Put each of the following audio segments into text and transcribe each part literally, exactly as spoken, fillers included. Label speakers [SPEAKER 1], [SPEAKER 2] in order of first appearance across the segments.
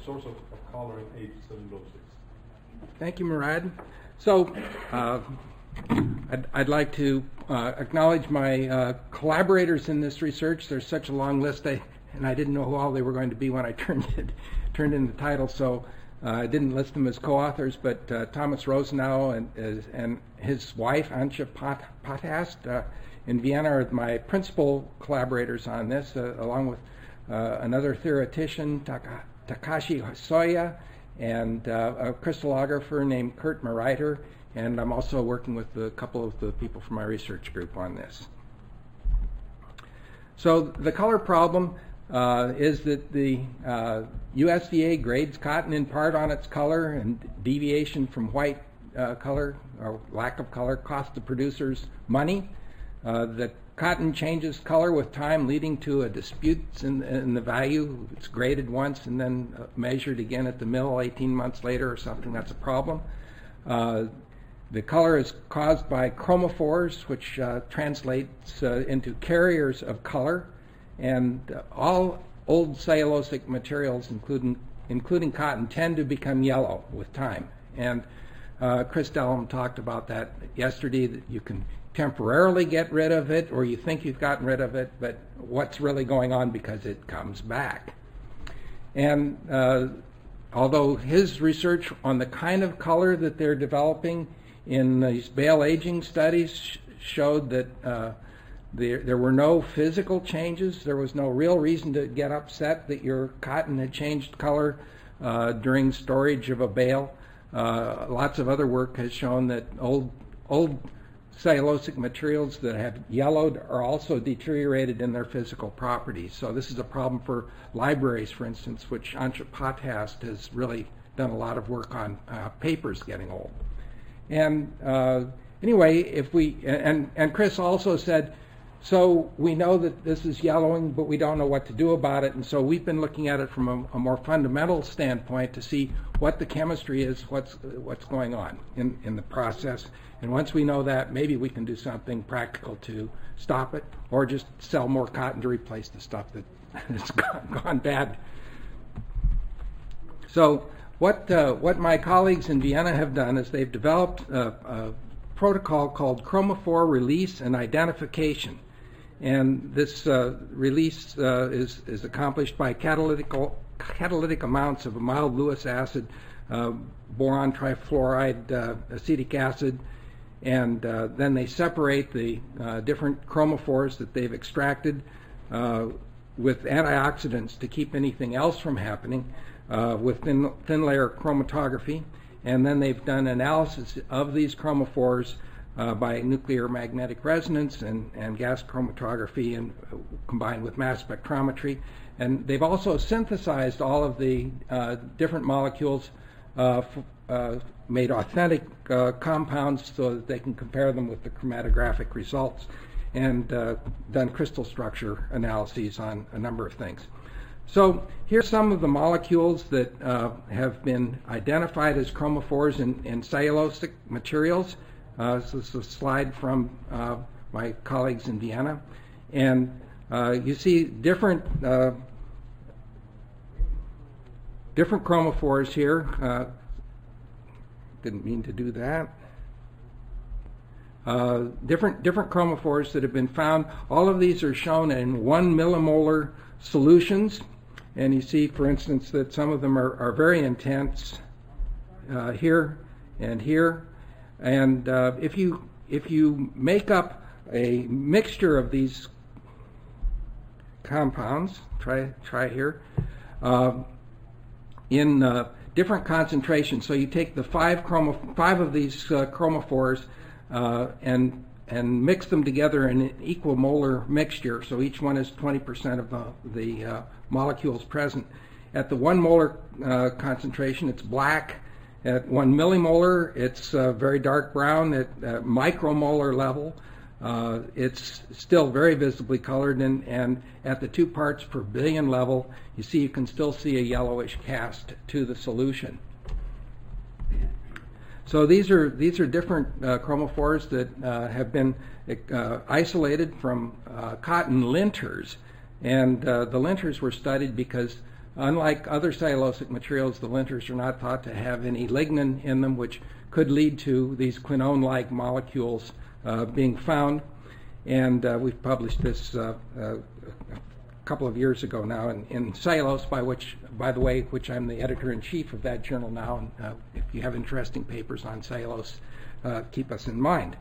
[SPEAKER 1] source of, of color in aged cellulosics.
[SPEAKER 2] Thank you, Murad. So, uh, I'd, I'd like to uh, acknowledge my uh, collaborators in this research. There's such a long list, I, and I didn't know who all they were going to be when I turned it, turned in the title, so uh, I didn't list them as co-authors. But uh, Thomas Rosenau and, uh, and his wife, Antje Pot- Potthast, uh, in Vienna are my principal collaborators on this, uh, along with uh, another theoretician, Taka- Takashi Soya, and uh, a crystallographer named Kurt Mariter. And I'm also working with a couple of the people from my research group on this. So the color problem uh, is that the uh, U S D A grades cotton in part on its color, and deviation from white uh, color or lack of color costs the producers money. Uh, the cotton changes color with time, leading to a dispute in, in the value. It's graded once and then uh, measured again at the mill eighteen months later or something. That's a problem. Uh, The color is caused by chromophores, which uh, translates uh, into carriers of color, and uh, all old cellulosic materials, including including cotton, tend to become yellow with time. And uh, Chris Dellum talked about that yesterday, that you can temporarily get rid of it, or you think you've gotten rid of it, but what's really going on because it comes back. And uh, although his research on the kind of color that they're developing in these bale aging studies sh- showed that uh, there, there were no physical changes. There was no real reason to get upset that your cotton had changed color uh, during storage of a bale. Uh, lots of other work has shown that old, old cellulosic materials that have yellowed are also deteriorated in their physical properties. So this is a problem for libraries, for instance, which Antje Potthast has really done a lot of work on uh, papers getting old. And uh, anyway, if we, and, and Chris also said, so we know that this is yellowing, but we don't know what to do about it. And so we've been looking at it from a, a more fundamental standpoint to see what the chemistry is, what's what's going on in, in the process. And once we know that, maybe we can do something practical to stop it, or just sell more cotton to replace the stuff that has gone, gone bad. So What, uh, what my colleagues in Vienna have done is they've developed a, a protocol called chromophore release and identification. And this uh, release uh, is, is accomplished by catalytic, catalytic amounts of a mild Lewis acid, uh, boron trifluoride, uh, acetic acid, and uh, then they separate the uh, different chromophores that they've extracted uh, with antioxidants to keep anything else from happening. Uh, with thin, thin layer chromatography, and then they've done analysis of these chromophores uh, by nuclear magnetic resonance and, and gas chromatography, and uh, combined with mass spectrometry. And they've also synthesized all of the uh, different molecules, uh, f- uh, made authentic uh, compounds so that they can compare them with the chromatographic results, and uh, done crystal structure analyses on a number of things. So here's some of the molecules that uh, have been identified as chromophores in, in cellulosic materials. Uh, this is a slide from uh, my colleagues in Vienna. And uh, you see different, uh, different chromophores here. Uh, didn't mean to do that. Uh, different, different chromophores that have been found. All of these are shown in one millimolar solutions. And you see, for instance, that some of them are, are very intense uh, here and here. And uh, if you if you make up a mixture of these compounds, try try here, uh, in uh, different concentrations. So you take the five chromo five of these uh, chromophores uh, and and mix them together in an equal molar mixture. So each one is twenty percent of the the uh, molecules present. At the one molar uh, concentration, it's black. At one millimolar, it's uh, very dark brown. At uh, micromolar level, uh, it's still very visibly colored. And, and at the two parts per billion level, you see you can still see a yellowish cast to the solution. So these are these are different uh, chromophores that uh, have been uh, isolated from uh, cotton linters. And uh, the linters were studied because unlike other cellulosic materials, the linters are not thought to have any lignin in them, which could lead to these quinone-like molecules uh, being found. And uh, we've published this uh, uh, a couple of years ago now in, in Cellulose, by which, by the way, which I'm the editor-in-chief of that journal now. And uh, if you have interesting papers on cellulose, uh, keep us in mind.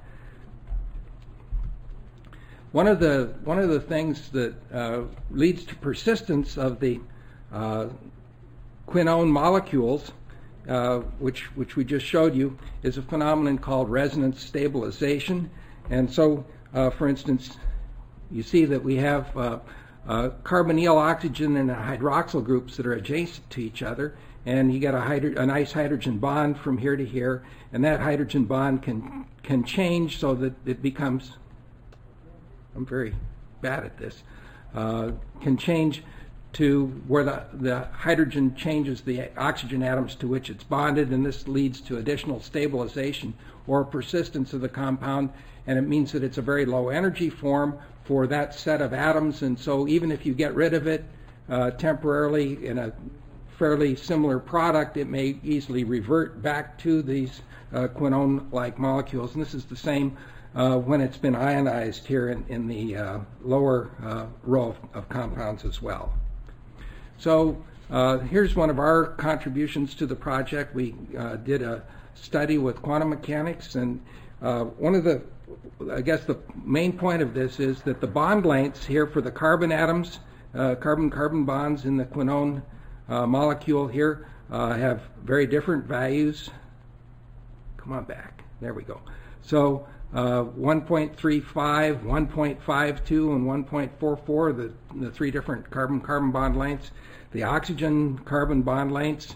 [SPEAKER 2] One of the one of the things that uh, leads to persistence of the uh, quinone molecules, uh, which which we just showed you, is a phenomenon called resonance stabilization. And so, uh, for instance, you see that we have uh, uh, carbonyl oxygen and hydroxyl groups that are adjacent to each other, and you get a, hydro a nice hydrogen bond from here to here, and that hydrogen bond can can change so that it becomes, I'm very bad at this, uh, can change to where the, the hydrogen changes the oxygen atoms to which it's bonded, and this leads to additional stabilization or persistence of the compound, and it means that it's a very low energy form for that set of atoms, and so even if you get rid of it uh, temporarily in a fairly similar product, it may easily revert back to these uh, quinone-like molecules, and this is the same Uh, when it's been ionized here in, in the uh, lower uh, row of, of compounds as well. So uh, here's one of our contributions to the project. We uh, did a study with quantum mechanics, and uh, one of the, I guess the main point of this is that the bond lengths here for the carbon atoms, uh, carbon-carbon bonds in the quinone uh, molecule here uh, have very different values. Come on back. There we go. So Uh, one point three five, one point five two, and one point four four, the, the three different carbon-carbon bond lengths. The oxygen-carbon bond lengths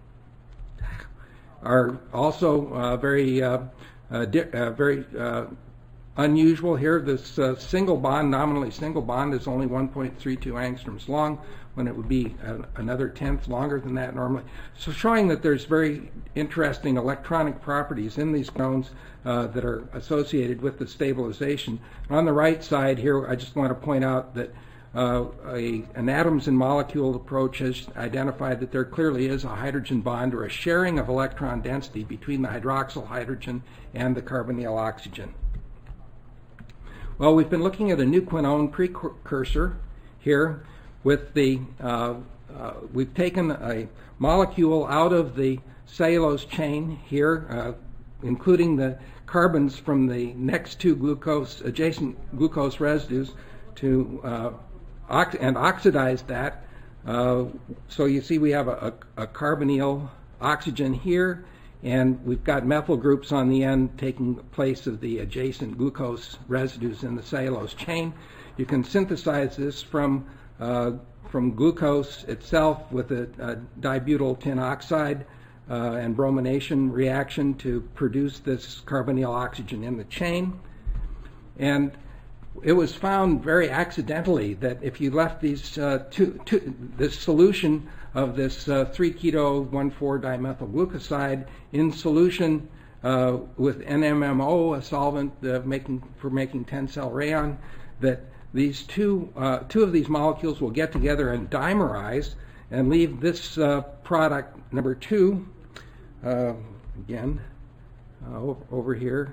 [SPEAKER 2] are also uh, very, uh, uh, uh, very uh, unusual here. This uh, single bond, nominally single bond, is only one point three two angstroms long, when it would be uh, another tenth longer than that normally. So showing that there's very interesting electronic properties in these quinones uh, that are associated with the stabilization. On the right side here, I just want to point out that uh, a, an atoms and molecule approach has identified that there clearly is a hydrogen bond or a sharing of electron density between the hydroxyl hydrogen and the carbonyl oxygen. Well, we've been looking at a new quinone precursor here with the, uh, uh, we've taken a molecule out of the cellulose chain here, uh, including the carbons from the next two glucose, adjacent glucose residues, to uh, ox and oxidized that. Uh, so you see we have a, a, a carbonyl oxygen here, and we've got methyl groups on the end taking place of the adjacent glucose residues in the cellulose chain. You can synthesize this from uh, from glucose itself with a, a dibutyl tin oxide uh, and bromination reaction to produce this carbonyl oxygen in the chain. And it was found very accidentally that if you left these uh, two, two, this solution of this uh, three keto one four dimethyl glucoside in solution uh, with N M M O, a solvent uh, making for making ten cell rayon, that these two uh, two of these molecules will get together and dimerize and leave this uh, product number two uh, again uh, over here,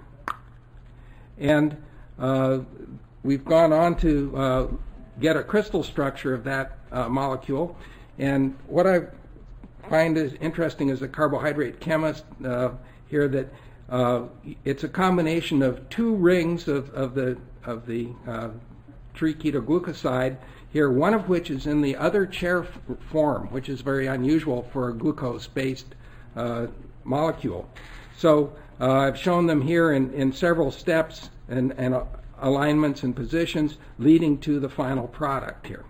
[SPEAKER 2] and uh, we've gone on to uh, get a crystal structure of that uh, molecule. And what I find is interesting as a carbohydrate chemist uh, here, that uh, it's a combination of two rings of, of the of the uh, three keto glucoside here, one of which is in the other chair form, which is very unusual for a glucose-based uh, molecule. So uh, I've shown them here in, in several steps and, and uh, alignments and positions leading to the final product here.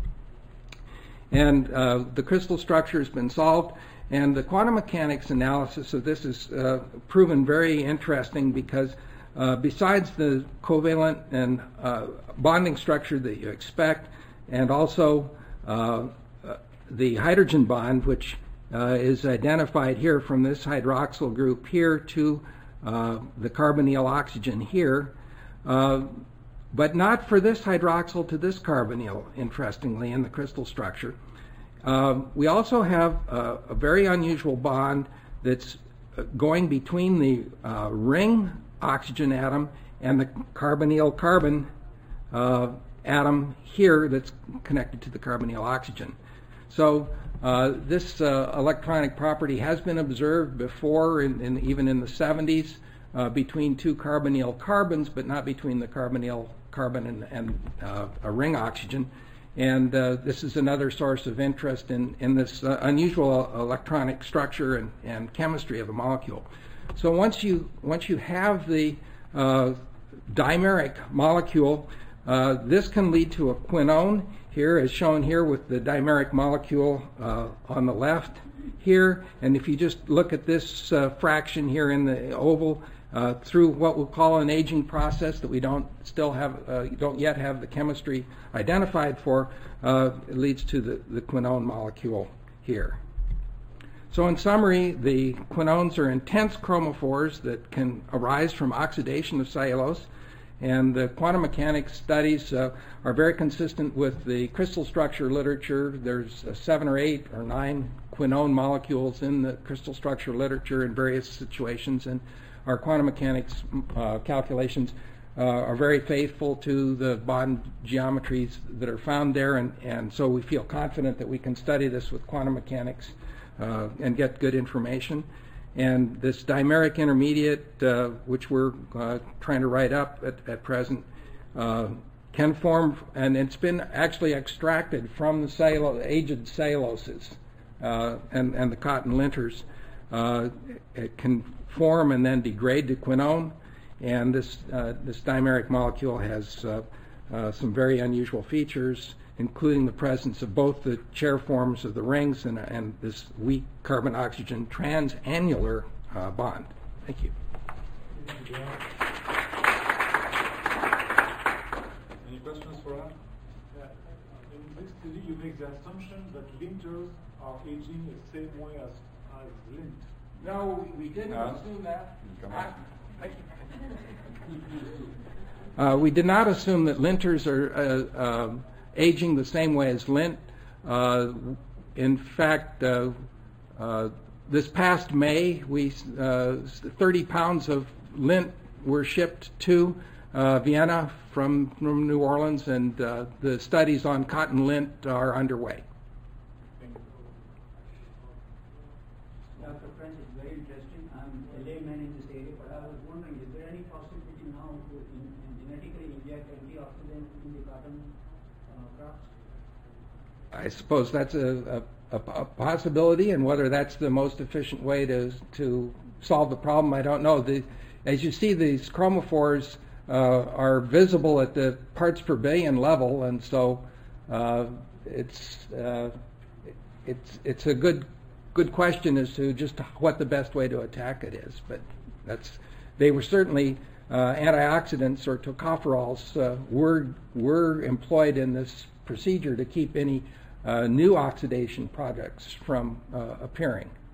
[SPEAKER 2] And uh, the crystal structure has been solved, and the quantum mechanics analysis of this is uh, proven very interesting because uh, besides the covalent and uh, bonding structure that you expect, and also uh, uh, the hydrogen bond, which uh, is identified here from this hydroxyl group here to uh, the carbonyl oxygen here, uh, but not for this hydroxyl to this carbonyl, interestingly, in the crystal structure. Um, we also have uh, a very unusual bond that's going between the uh, ring oxygen atom and the carbonyl carbon uh, atom here that's connected to the carbonyl oxygen. So uh, this uh, electronic property has been observed before, in, in, even in the seventies, uh, between two carbonyl carbons, but not between the carbonyl carbon and, and uh, a ring oxygen. And uh, this is another source of interest in, in this uh, unusual electronic structure and, and chemistry of a molecule. So once you, once you have the uh, dimeric molecule, uh, this can lead to a quinone, here as shown here with the dimeric molecule uh, on the left here. And if you just look at this uh, fraction here in the oval, Uh, through what we'll call an aging process that we don't still have, uh, don't yet have the chemistry identified for, uh, it leads to the, the quinone molecule here. So in summary, the quinones are intense chromophores that can arise from oxidation of cellulose, and the quantum mechanics studies uh, are very consistent with the crystal structure literature. There's uh, seven or eight or nine quinone molecules in the crystal structure literature in various situations, and our quantum mechanics uh, calculations uh, are very faithful to the bond geometries that are found there, and, and so we feel confident that we can study this with quantum mechanics uh, and get good information. And this dimeric intermediate, uh, which we're uh, trying to write up at, at present, uh, can form, and it's been actually extracted from the cellulo- aged celluloses uh, and, and the cotton linters. Uh, it can form and then degrade to quinone, and this uh, this dimeric molecule has uh, uh, some very unusual features, including the presence of both the chair forms of the rings and, and this weak carbon-oxygen transannular uh, bond. Thank you.
[SPEAKER 1] Any questions for us?
[SPEAKER 3] Yeah. In this theory, you make the assumption that linters are aging the same way as, as lint.
[SPEAKER 2] No, we didn't
[SPEAKER 1] Uh,
[SPEAKER 2] assume that.
[SPEAKER 1] come on.
[SPEAKER 2] Uh, we did not assume that linters are uh, uh, aging the same way as lint. Uh, in fact, uh, uh, this past May, we uh, thirty pounds of lint were shipped to uh, Vienna from, from New Orleans, and uh, the studies on cotton lint are underway.
[SPEAKER 4] Doctor French, it's very interesting. I'm a layman in this area, but I was wondering, is there any possibility now to in, in genetically inject antioxidant in the cotton uh, crops?
[SPEAKER 2] I suppose that's a, a, a possibility, and whether that's the most efficient way to to solve the problem, I don't know. The, as you see, these chromophores uh, are visible at the parts per billion level, and so uh, it's uh, it's it's a good good question as to just what the best way to attack it is. But that's they were certainly uh, antioxidants or tocopherols uh, were were employed in this procedure to keep any uh, new oxidation products from uh, appearing.